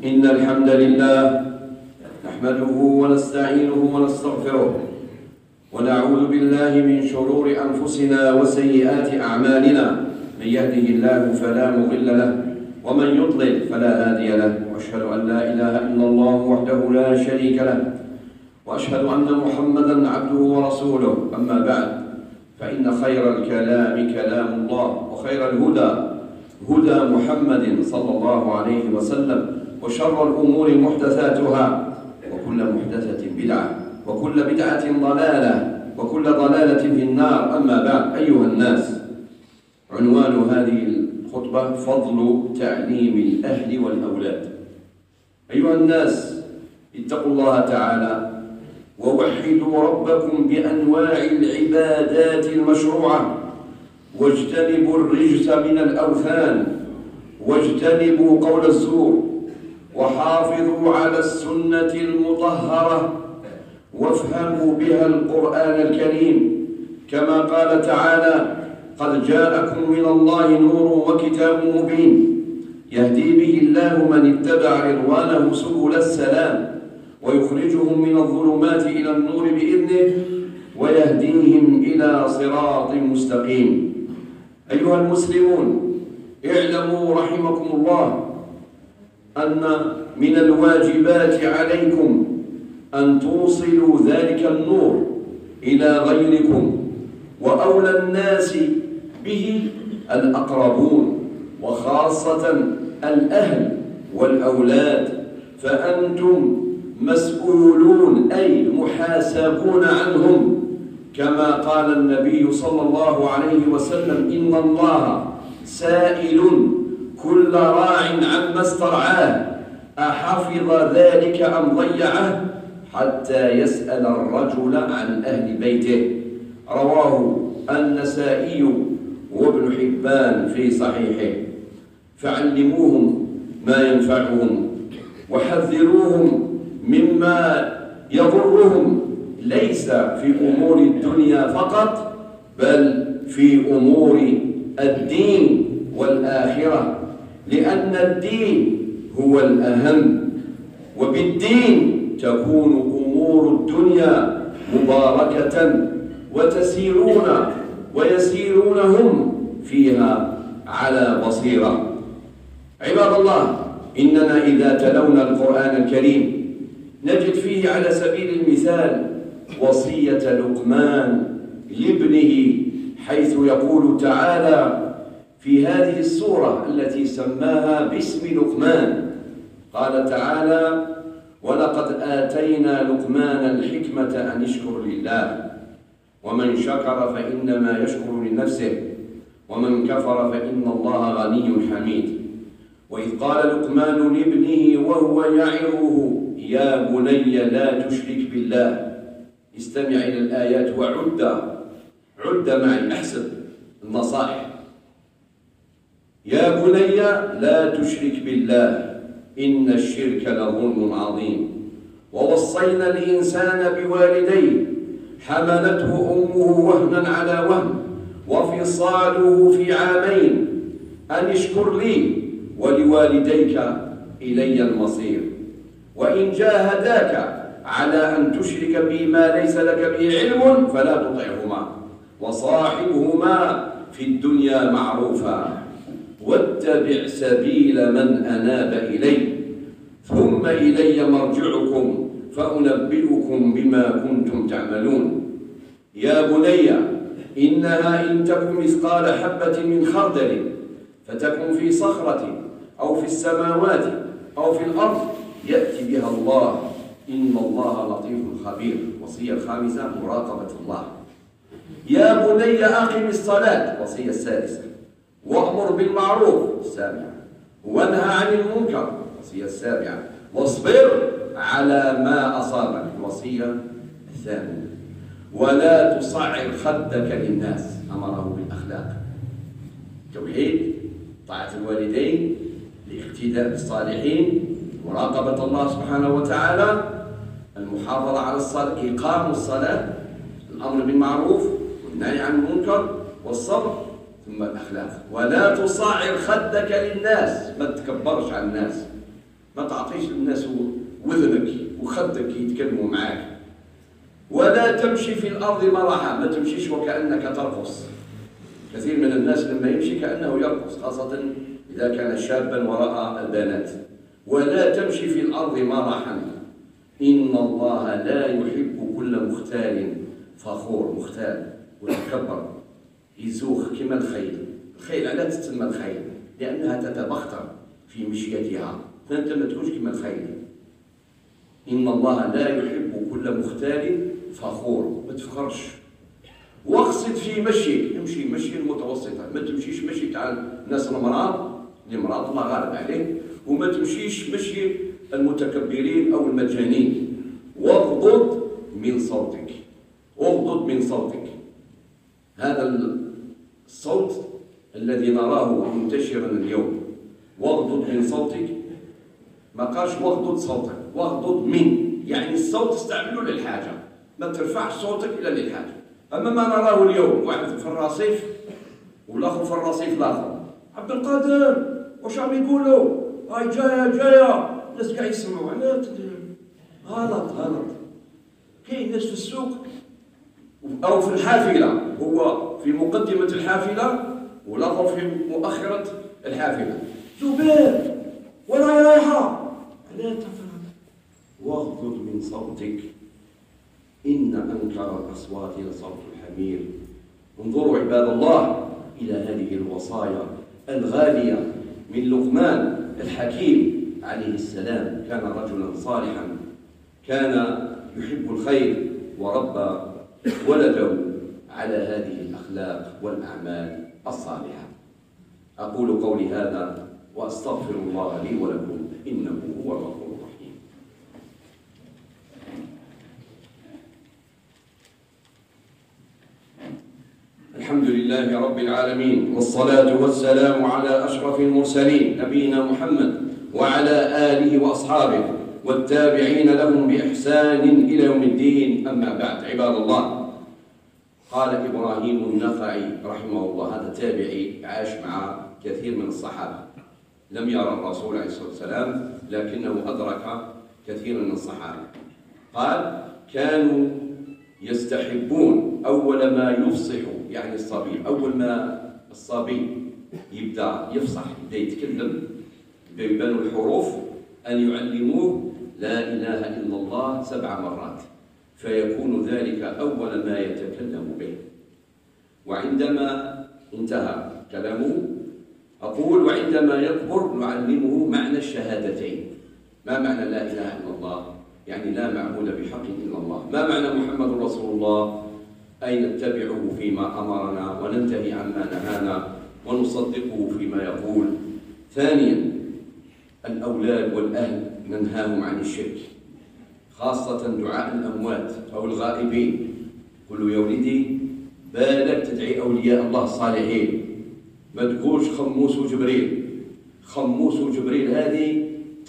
إن الحمد لله نحمده ونستعينه ونستغفره ونعوذ بالله من شرور أنفسنا وسيئات أعمالنا. من يهده الله فلا مضل له ومن يضلل فلا هادي له، وأشهد أن لا إله إلا الله وحده لا شريك له، وأشهد أن محمدًا عبده ورسوله. أما بعد، فإن خير الكلام كلام الله، وخير الهدى هدى محمد صلى الله عليه وسلم، وشر الأمور محدثاتها، وكل محدثة بدعة، وكل بدعة ضلالة، وكل ضلالة في النار. أما بعد، أيها الناس، عنوان هذه الخطبة فضل تعليم الأهل والأولاد. أيها الناس، اتقوا الله تعالى ووحدوا ربكم بأنواع العبادات المشروعة، واجتنبوا الرجس من الأوثان، واجتنبوا قول الزور، وحافظوا على السنة المطهرة، وافهموا بها القرآن الكريم، كما قال تعالى: قد جاءكم من الله نور وكتاب مبين يهدي به الله من اتبع رضوانه سبل السلام، ويخرجهم من الظلمات إلى النور بإذنه، ويهديهم إلى صراط مستقيم. أيها المسلمون، اعلموا رحمكم الله أن من الواجبات عليكم أن توصلوا ذلك النور إلى غيركم، وأولى الناس به الأقربون، وخاصة الأهل والأولاد، فأنتم مسؤولون أي محاسبون عنهم، كما قال النبي صلى الله عليه وسلم: إن الله سائل كل راع عما استرعاه أحفظ ذلك أم ضيعه، حتى يسأل الرجل عن أهل بيته. رواه النسائي وابن حبان في صحيحه. فعلموهم ما ينفعهم، وحذروهم مما يضرهم، ليس في أمور الدنيا فقط، بل في أمور الدين والآخرة، لأن الدين هو الأهم، وبالدين تكون أمور الدنيا مباركة، وتسيرون ويسيرون هم فيها على بصيرة. عباد الله، إننا إذا تلونا القرآن الكريم نجد فيه على سبيل المثال وصية لقمان لابنه، حيث يقول تعالى في هذه السورة التي سماها باسم لقمان، قال تعالى: ولقد آتينا لقمان الحكمة أن اشكر لله، ومن شكر فإنما يشكر لنفسه، ومن كفر فإن الله غني حميد. وإذ قال لقمان لابنه وهو يعظه: يا بني لا تشرك بالله. استمع إلى الآيات وعد معي، احسب النصائح. يا بني لا تشرك بالله إن الشرك لظلم عظيم. ووصينا الإنسان بوالديه حملته أمه وهنا على وهن وفصاله في عامين أن اشكر لي ولوالديك إلي المصير. وإن جاهداك على أن تشرك بي ما ليس لك به علم فلا تطعهما، وصاحبهما في الدنيا معروفا، واتبع سبيل من أناب إلي، ثم إلي مرجعكم فأنبئكم بما كنتم تعملون. يا بني إنها إن تكن مثقال حبة من خردل فتكن في صخرة أو في السماوات أو في الأرض يأتي بها الله، إن الله لطيف خبير. وصية الخامسة مراقبة الله. يا بني أقم الصلاة، وصية السادسة، وأمر بالمعروف، السابعة، وانهى عن المنكر، الوصية السابعة، واصبر على ما أصابك، الوصية الثامنة، ولا تصعر خدك للناس، أمره بالأخلاق. توحيد، طاعة الوالدين، الاقتداء بالصالحين، مراقبة الله سبحانه وتعالى، المحافظة على الصلاة، إقام الصلاة، الأمر بالمعروف والنهي عن المنكر، والصبر، ثم الأخلاق. ولا تصعر خدك للناس، ما تكبرش على الناس، ما تعطيش للناس وذنك وخدك يتكلموا معاك. ولا تمشي في الأرض مرحا، ما تمشيش وكأنك ترقص. كثير من الناس لما يمشي كأنه يرقص، خاصة إذا كان شابا وراء البنات. ولا تمشي في الأرض مرحا، إن الله لا يحب كل مختال فخور. مختال ويتكبر يزوخ كما الخيل. الخيل علاش تسمى الخيل؟ لأنها تتبختر في مشيتها، فأنت ما تكونش كما الخيل. إن الله لا يحب كل مختال فخور، ما تفخرش. واقصد في مشيك، امشي مشي المتوسطة، ما تمشيش مشي تاع الناس المرض الله غالب عليه، وما تمشيش مشي المتكبرين أو المجانين. واغضض من صوتك، واغضض من صوتك. هذا الصوت الذي نراه منتشرا اليوم، واغضض من صوتك، ما قالش واغضض صوتك، واغضض من، يعني الصوت استعمله للحاجة، ما ترفعش صوتك إلا للحاجة. أما ما نراه اليوم، واحد في الرصيف والآخر في الرصيف الآخر، عبد القادر واش راهم يقولوا؟ هاي جاية الناس قاعد يسمعوا. غلط. كاين ناس في السوق أو في الحافلة، هو في مقدمة الحافلة والآخر في مؤخرة الحافلة. زبير وين رايحة؟ لا تفهم. واغضض من صوتك، إن أنكر الأصوات لصوت الحمير. انظروا عباد الله إلى هذه الوصايا الغالية من لقمان الحكيم عليه السلام. كان رجلا صالحا، كان يحب الخير، وربى ولده على هذه الأخلاق والأعمال الصالحة. أقول قولي هذا وأستغفر الله لي ولكم، إنه هو الغفور الرحيم. الحمد لله رب العالمين، والصلاة والسلام على أشرف المرسلين نبينا محمد وعلى آله وأصحابه والتابعين لهم بإحسان إلى يوم الدين. أما بعد، عباد الله، قال إبراهيم النخعي رحمه الله، هذا تابعي عاش مع كثير من الصحابة، لم يرى الرسول عليه الصلاة والسلام لكنه أدرك كثير من الصحابة. قال: كانوا يستحبون أول ما يفصح، يعني الصبي، أول ما الصبي يبدأ يفصح، يبدأ يتكلم، يبدأ يبان الحروف، أن يعلموه لا إله إلا الله 7 مرات، فيكون ذلك أول ما يتكلم به. وعندما انتهى كلامه أقول: وعندما يكبر نعلمه معنى الشهادتين. ما معنى لا إله إلا الله؟ يعني لا معبود بحق إلا الله. ما معنى محمد رسول الله؟ أي نتبعه فيما أمرنا وننتهي عما نهانا ونصدقه فيما يقول. ثانيا، الأولاد والأهل ننهاهم عن الشرك، خاصة دعاء الأموات أو الغائبين. قل له: يا ولدي بالك تدعي أولياء الله الصالحين، ما تقولش خموس وجبريل. خموس وجبريل هذه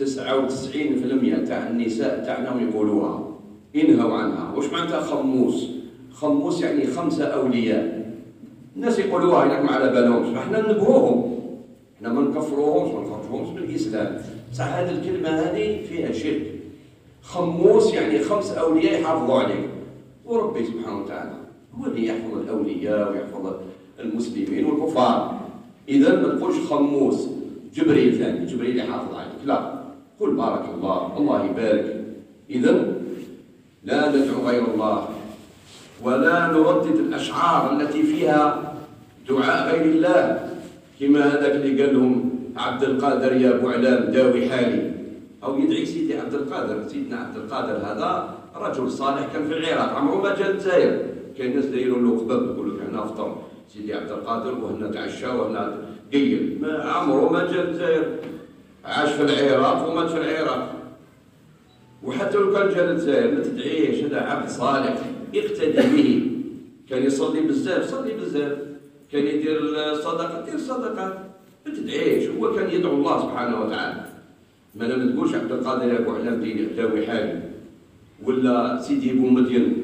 99% تاع النساء تاعنا يقولوها، انهوا عنها. واش معناتها خموس؟ خموس يعني 5 أولياء. الناس يقولوها هناك ما على بالهمش، احنا ننبهوهم، احنا ما نكفروهمش، ما نخرجوهمش من الإسلام. صح هذه الكلمة هذه فيها شرك. خموس يعني 5 أولياء يحافظوا عليك، وربي سبحانه وتعالى هو اللي يحفظ الأولياء ويحفظ المسلمين والكفار. إذا ما تقولش خموس جبريل ثاني، جبريل يحافظ عليك، لا، قل بارك الله، الله يبارك. إذا لا ندعو غير الله، ولا نردد الأشعار التي فيها دعاء غير الله، كما هذاك اللي قال لهم عبد القادر يا أبو علام داوي حالي، أو يدعي سيدي عبد القادر. سيدنا عبد القادر هذا رجل صالح، كان في العراق، عمره ما جا الجزائر. كاين ناس دايروا له قباب، يقولوا لك هنا افطر سيدي عبد القادر وهنا تعشى وهنا قيل. ما عمره ما جا الجزائر، عاش في العراق ومات في العراق. وحتى لو كان جا الجزائر ما تدعيش، هذا عبد صالح اقتدي به. كان يصلي بزاف، صلي بزاف، كان يدير الصدقه، دير صدقات، ما تدعيش. هو كان يدعو الله سبحانه وتعالى. ما تقولش عبد القادر يا ابو علام داوي حالي، ولا سيدي ابو مدين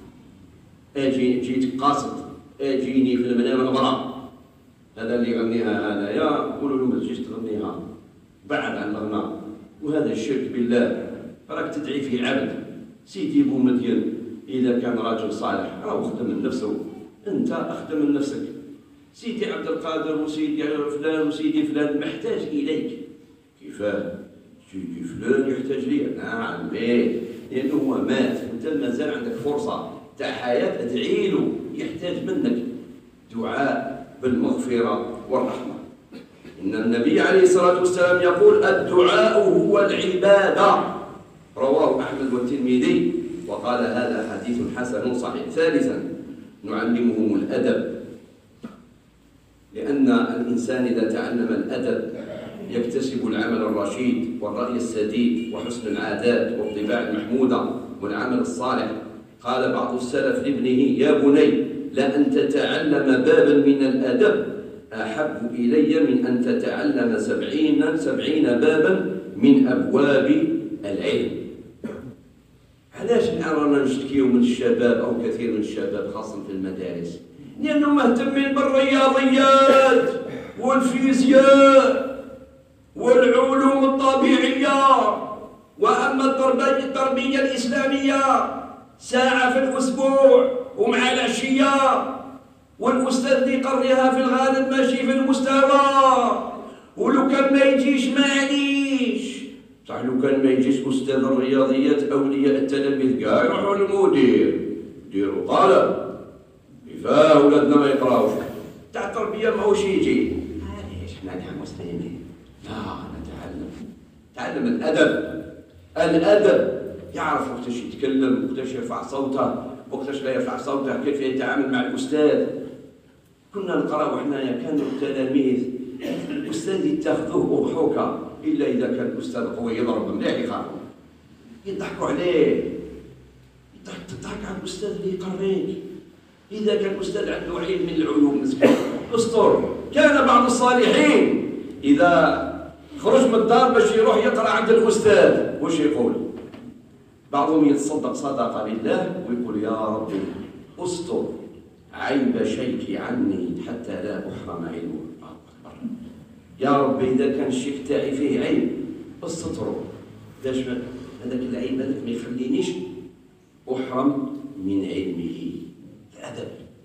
جيت قاصد، اجيني في المنام اغرى. هذا اللي يغنيها هذا، يا قولوا له ما تجيش تغنيها، بعد عن الغناء. وهذا الشرك بالله. راك تدعي في عبد. سيدي بومدين إذا كان راجل صالح راه خدم من نفسه، أنت أخدم من نفسك. سيدي عبد القادر وسيدي فلان وسيدي فلان محتاج إليك. كيفاه؟ سيدي فلان يحتاج لي؟ نعم ليه؟ لأنه هو مات، أنت مازال عندك فرصة تاع حياة، ادعي له، يحتاج منك دعاء بالمغفرة والرحمة. إن النبي عليه الصلاة والسلام يقول الدعاء هو العبادة، رواه أحمد والترمذي وقال هذا حديث حسن صحيح. ثالثا نعلمهم الأدب، لأن الإنسان إذا تعلم الأدب يكتسب العمل الرشيد والرأي السديد وحسن العادات والطباع المحمودة والعمل الصالح. قال بعض السلف لابنه يا بني لأن تتعلم بابا من الأدب أحب إلي من أن تتعلم 70 بابا من أبواب العلم. علاش رانا نشتكيو من الشباب أو كثير من الشباب خاصة في المدارس؟ لأنهم مهتمين بالرياضيات والفيزياء والعلوم الطبيعية، وأما التربية الإسلامية ساعة في الأسبوع ومع العشية، والأستاذ اللي يقريها في الغالب ماشي في المستوى، ولو كان ما يجيش معليش. صح لو كان ما يجيش أستاذ الرياضيات أولياء التلاميذ كاع يروحوا للمدير ديروا طلب كيفاه ولادنا ما يقراوش. تاع التربية ماهوش يجي معليش حنا نحن مسلمين، لا تعلم الأدب. الأدب يعرف وقتاش يتكلم، وقتاش يرفع صوته، وقتاش لا يرفع صوته، كيف يتعامل مع الأستاذ. كنا نقراو حنايا كانوا التلاميذ الأستاذ يتخذوه أضحوكة، إلا إذا كان الأستاذ قوي يضرب مليح يخافوا يضحكوا عليه، تضحك على الأستاذ اللي يقريك. إذا كان الأستاذ عنده علم من العلوم مسكين أسطر. كان بعض الصالحين إذا خرج من الدار باش يروح يقرأ عند الأستاذ واش يقول؟ بعضهم يتصدق صدقة لله ويقول يا ربي أستر عيب شيكي عني حتى لا أحرم علمه. يا ربي إذا كان الشيك تاعي فيه عيب استطره، باش هذاك العيب هذاك ما يخلينيش أحرم من علمه. الأدب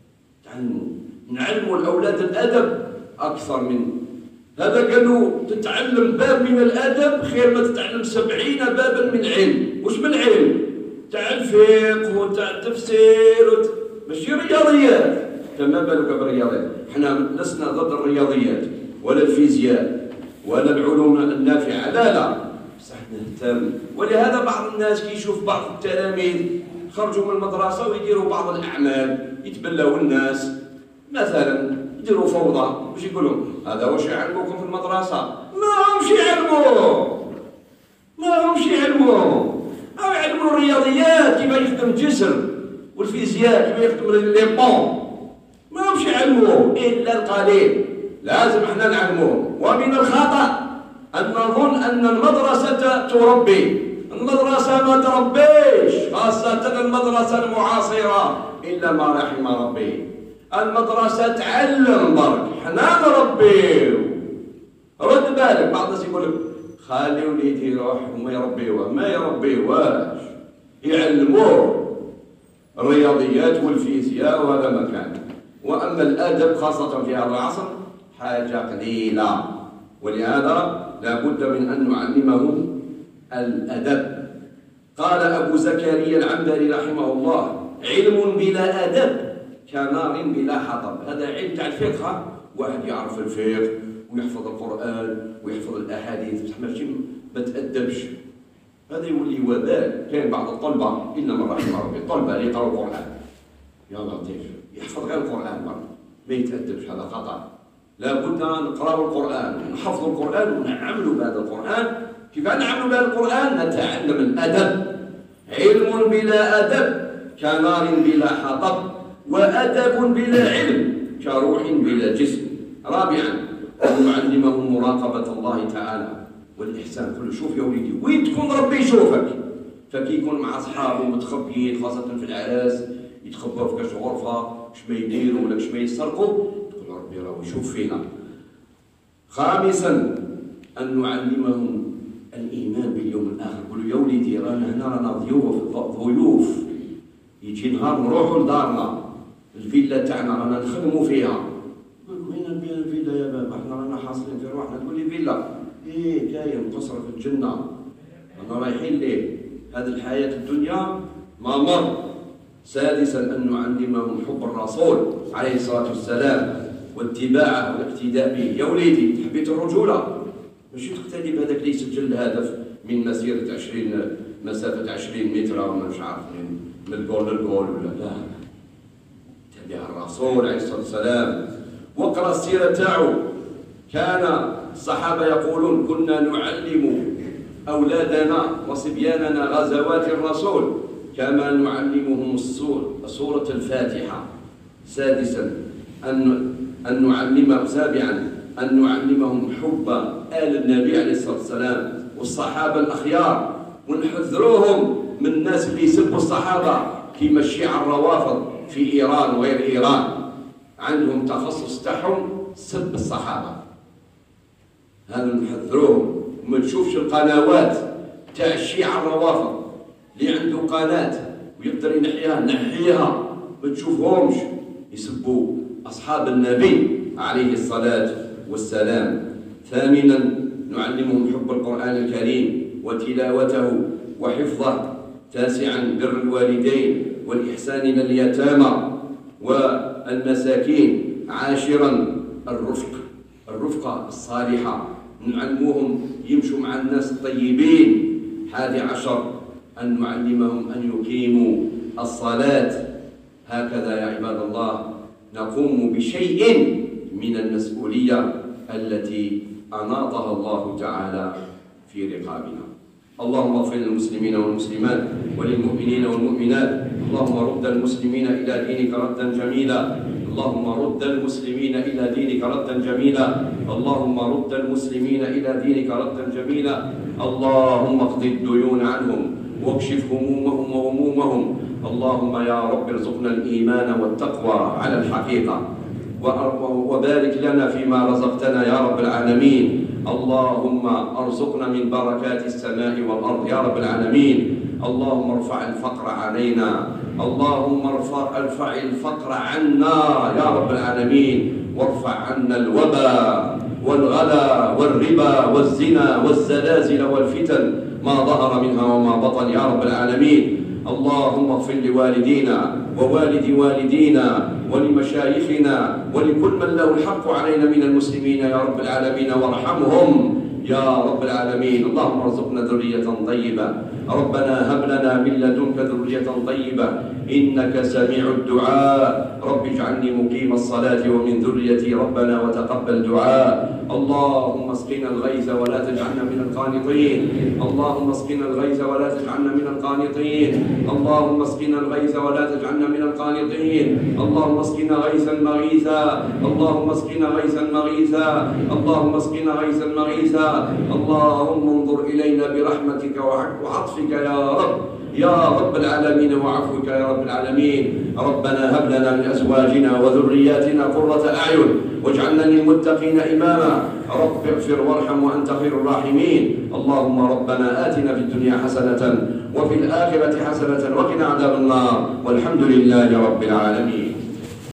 نعلموا الأولاد الأدب أكثر من هذا. قالوا تتعلم باب من الأدب خير ما تتعلم 70 بابا من علم. وش من علم؟ تاع الفقه وتاع التفسير ماشي رياضيات. فما بالك بالرياضيات؟ حنا لسنا ضد الرياضيات ولا الفيزياء ولا العلوم النافعة، لا بصح نهتم. ولهذا بعض الناس كيشوف بعض التلاميذ خرجوا من المدرسة ويديروا بعض الأعمال، يتبلاو الناس مثلا، يديروا فوضى. واش يقولوا؟ هذا واش يعلموكم في المدرسة؟ ما همش يعلموا أو يعلموا الرياضيات كيف يخدم الجسم، والفيزياء كيف يخدم لي بون. ما همش يعلموا إلا القليل، لازم احنا نعلموه. ومن الخطأ أن نظن أن المدرسة تربي. المدرسة ما تربيش، خاصة المدرسة المعاصرة إلا ما رحم ربي. المدرسة تعلم برك، حنا نربيو. رد بالك بعض الناس يقول لك خلي وليدي يروح وما يربيوه، ما يربيوهاش، يعلموه الرياضيات والفيزياء وهذا ما كان. وأما الأدب خاصة في هذا العصر حاجة قليلة، ولهذا لا بد من أن نعلمهم الأدب. قال أبو زكريا العنبري رحمه الله علم بلا أدب كنار بلا حطب. هذا علم تاع الفقه، واحد يعرف الفقه ويحفظ القرآن ويحفظ الأحاديث بصح ماشي ما تأدبش، هذا يولي وبال. كاين بعض الطلبة إلا من رحم ربي، الطلبة اللي يقراو القرآن يا لطيف يحفظ غير القرآن برك ما يتأدبش، هذا خطأ. لا بد نقراو القرآن ونحفظوا القرآن ونعملوا بهذا القرآن. كيف نعملوا بهذا القرآن؟ نتعلم الأدب. علم بلا أدب كنار بلا حطب، وأدب بلا علم كروح بلا جسم. رابعا نعلمهم مراقبة الله تعالى والإحسان كله. شوف يا وليدي وين تكون ربي يشوفك، فكي يكون مع أصحابه متخبيين خاصة في الأعراس يتخبوا في كاش غرفة كش ما يديروا ولا كش ما يسرقوا، تقول ربي راه يشوف فينا. خامسا أن نعلمهم الإيمان باليوم الآخر. يقولوا يا وليدي رانا ضيوف، يجي نهار نروحوا لدارنا، الفيلا تاعنا رانا نخدموا فيها. وين الفيلا يا بابا؟ احنا رانا حاصلين في روحنا. تقول لي فيلا؟ ايه كاين قصر في الجنة، رانا رايحين ليه؟ هذه الحياة الدنيا ما مر. سادسا أن نعلمهم حب الرسول عليه الصلاة والسلام واتباعه والاقتداء به. يا وليدي حبيت الرجولة، ماشي تقتدي بهذاك اللي يسجل الهدف من مسيرة 20 مسافة 20 متر ولا مش عارف من الجول للجول ولا لا. تبع الرسول عليه الصلاة والسلام واقرأ السيرة تاعو. كان الصحابة يقولون كنا نعلم أولادنا وصبياننا غزوات الرسول كما نعلمهم سورة الفاتحة. سادسا سابعا أن نعلمهم حب آل النبي عليه الصلاة والسلام والصحابة الأخيار، ونحذروهم من الناس اللي يسبوا الصحابة كما الشيعة الروافض في إيران وغير إيران، عندهم تخصص تاعهم سب الصحابة. هذا نحذروهم وما نشوفش القنوات تاع الشيعة الروافض. اللي عنده قناة ويقدر ينحيها نحيها، ما تشوفهمش يسبوا أصحاب النبي عليه الصلاة والسلام. ثامنا نعلمهم حب القرآن الكريم وتلاوته وحفظه. تاسعا بر الوالدين والإحسان إلى اليتامى والمساكين. عاشرا الرفقة الصالحة، نعلمهم يمشوا مع الناس الطيبين. 11 أن نعلمهم أن يقيموا الصلاة. هكذا يا عباد الله نقوم بشيء من المسؤولية التي أناطها الله تعالى في رقابنا. اللهم اغفر للمسلمين والمسلمات وللمؤمنين والمؤمنات. اللهم رد المسلمين إلى دينك ردا جميلا. اللهم رد المسلمين إلى دينك ردا جميلا. اللهم رد المسلمين إلى دينك ردا جميلا. اللهم اقض الديون عنهم واكشف همومهم وغمومهم. اللهم يا رب ارزقنا الإيمان والتقوى على الحقيقة، وبارك لنا فيما رزقتنا يا رب العالمين. اللهم ارزقنا من بركات السماء والأرض يا رب العالمين. اللهم ارفع الفقر علينا، اللهم ارفع الفقر عنا يا رب العالمين، وارفع عنا الوباء والغلا والربا والزنا والزلازل والفتن ما ظهر منها وما بطن يا رب العالمين. اللهم اغفر لوالدينا ووالد والدينا ولمشايخنا ولكل من له الحق علينا من المسلمين يا رب العالمين، وارحمهم يا رب العالمين. اللهم ارزقنا ذرية طيبة. ربنا هب لنا من لدنك ذرية طيبة إنك سميع الدعاء. رب اجعلني مقيم الصلاة ومن ذريتي ربنا وتقبل دعاء. اللهم اسقنا الغيث ولا تجعلنا من القانطين. اللهم اسقنا الغيث ولا تجعلنا من القانطين. اللهم اسقنا الغيث ولا تجعلنا من القانطين. اللهم اسقنا غيثا مغيثا. اللهم اسقنا غيثا مغيثا. اللهم اسقنا غيثا مغيثا. اللهم انظر إلينا برحمتك وعطفك يا رب العالمين وعفوك يا رب العالمين. ربنا هب لنا من أزواجنا وذرياتنا قرة أعين واجعلنا للمتقين إماما. رب اغفر وارحم وأنت خير الراحمين. اللهم ربنا آتنا في الدنيا حسنة وفي الآخرة حسنة وقنا عذاب النار، والحمد لله رب العالمين.